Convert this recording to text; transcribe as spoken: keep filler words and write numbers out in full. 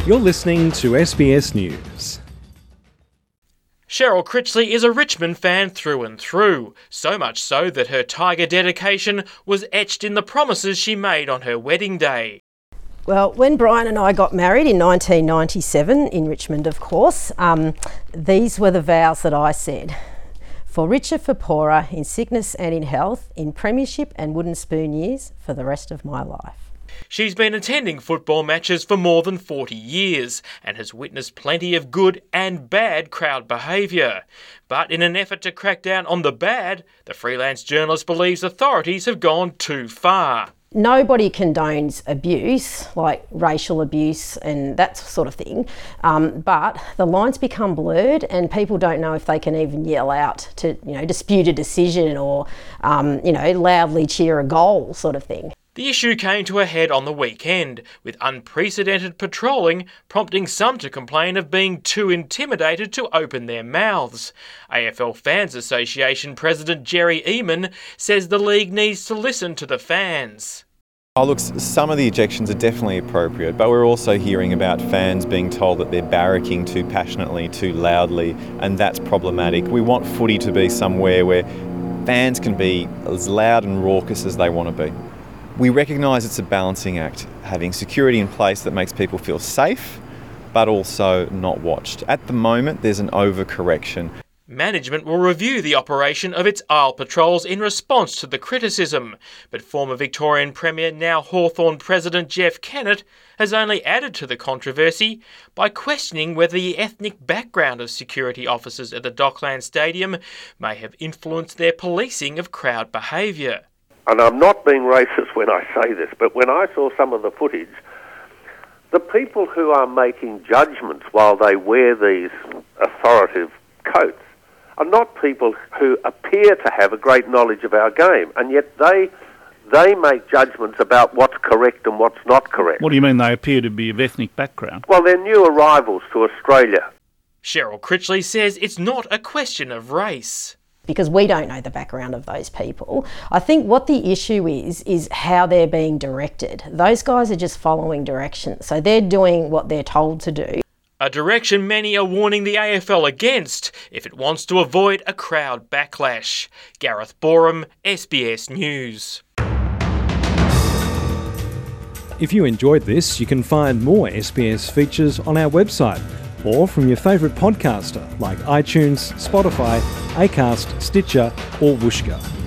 You're listening to S B S News. Cheryl Critchley is a Richmond fan through and through, so much so that her Tiger dedication was etched in the promises she made on her wedding day. Well, when Brian and I got married in nineteen ninety-seven, in Richmond of course, um, these were the vows that I said. For richer, for poorer, in sickness and in health, in premiership and wooden spoon years, for the rest of my life. She's been attending football matches for more than forty years and has witnessed plenty of good and bad crowd behaviour. But in an effort to crack down on the bad, the freelance journalist believes authorities have gone too far. Nobody condones abuse, like racial abuse and that sort of thing, um, but the lines become blurred and people don't know if they can even yell out to, you know, dispute a decision or, um, you know, loudly cheer a goal sort of thing. The issue came to a head on the weekend, with unprecedented patrolling prompting some to complain of being too intimidated to open their mouths. A F L Fans Association President Jerry Eamon says the league needs to listen to the fans. Oh, look, some of the ejections are definitely appropriate, but we're also hearing about fans being told that they're barracking too passionately, too loudly, and that's problematic. We want footy to be somewhere where fans can be as loud and raucous as they want to be. We recognise it's a balancing act, having security in place that makes people feel safe, but also not watched. At the moment, there's an overcorrection. Management will review the operation of its aisle patrols in response to the criticism, but former Victorian Premier, now Hawthorn President Jeff Kennett, has only added to the controversy by questioning whether the ethnic background of security officers at the Docklands Stadium may have influenced their policing of crowd behaviour. And I'm not being racist when I say this, but when I saw some of the footage, the people who are making judgments while they wear these authoritative coats are not people who appear to have a great knowledge of our game, and yet they they make judgments about what's correct and what's not correct. What do you mean they appear to be of ethnic background? Well, they're new arrivals to Australia. Cheryl Critchley says it's not a question of race. Because we don't know the background of those people. I think what the issue is, is how they're being directed. Those guys are just following directions, so they're doing what they're told to do. A direction many are warning the A F L against if it wants to avoid a crowd backlash. Gareth Boreham, S B S News. If you enjoyed this, you can find more S B S features on our website or from your favourite podcaster like iTunes, Spotify, Acast, Stitcher or Whooshkaa.